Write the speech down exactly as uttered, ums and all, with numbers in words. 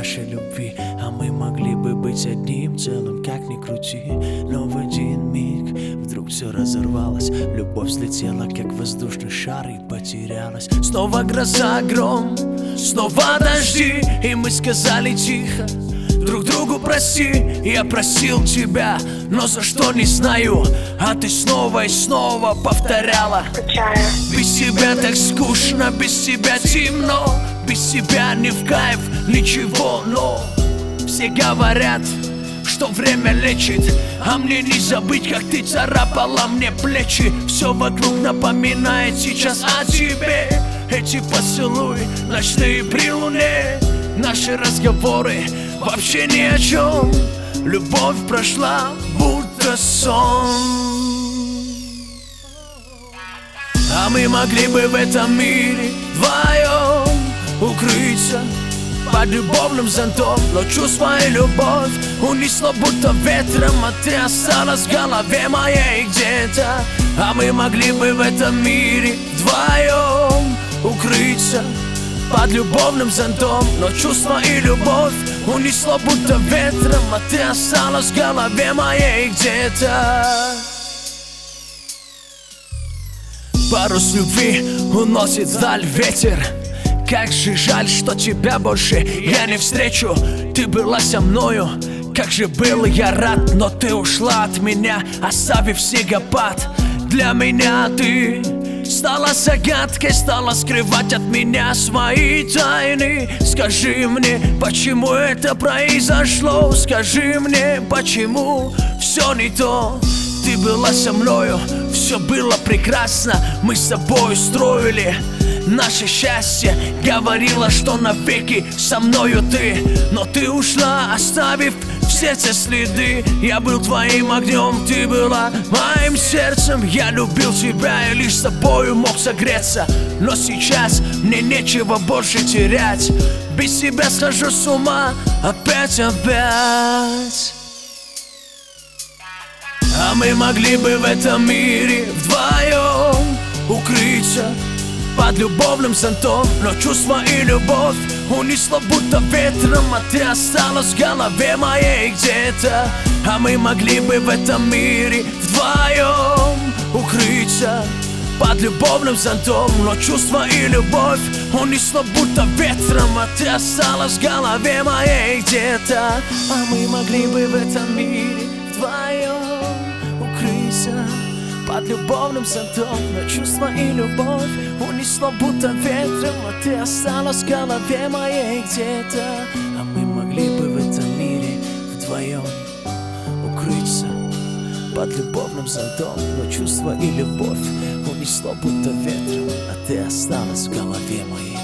нашей любви. А мы могли бы быть одним целым, как ни крути. Но в один миг вдруг все разорвалось. Любовь взлетела, как воздушный шар, и потерялась. Снова гроза, гром, снова дожди, и мы сказали тихо друг другу прости. Я просил тебя, но за что не знаю. А ты снова и снова повторяла: без тебя так скучно, без тебя темно, без тебя не в кайф, ничего. Но все говорят, что время лечит, а мне не забыть, как ты царапала мне плечи. Все вокруг напоминает сейчас о тебе. Эти поцелуи ночные при луне, наши разговоры вообще ни о чем. Любовь прошла, будто сон. А мы могли бы в этом мире вдвоем укрыться под любовным зонтом. Но чувство и любовь унесло будто ветром, а ты осталась в голове моей где-то. А мы могли бы в этом мире вдвоем укрыться под любовным зонтом. Но чувство и любовь унесло будто ветром, а ты осталась в голове моей где-то. Парус любви уносит вдаль ветер. Как же жаль, что тебя больше я не встречу. Ты была со мною, как же был я рад. Но ты ушла от меня, оставив снегопад. Для меня ты стала загадкой, стала скрывать от меня свои тайны. Скажи мне, почему это произошло? Скажи мне, почему все не то? Ты была со мною, все было прекрасно. Мы с тобой строили наше счастье. Говорила, что навеки со мною ты. Но ты ушла, оставив в сердце следы. Я был твоим огнем, ты была моим сердцем. Я любил тебя и лишь с тобою мог согреться. Но сейчас мне нечего больше терять. Без тебя схожу с ума опять, опять. А мы могли бы в этом мире вдвоем укрыться под любовным зонтом. Но чувство и любовь унесло будто ветром, а ты осталась в голове моей где-то. А мы могли бы в этом мире вдвоем укрыться под любовным зонтом. Но чувство и любовь унесло будто ветром, а ты осталась в голове моей где-то. А мы могли бы в этом мире вдвоем укрыться под любовным зонтом. Но чувство и любовь унесло будто ветром, а ты осталась в голове моей где-то. А мы могли бы в этом мире вдвоем укрыться под любовным зонтом. Но чувство и любовь унесло будто ветром, а ты осталась в голове моей.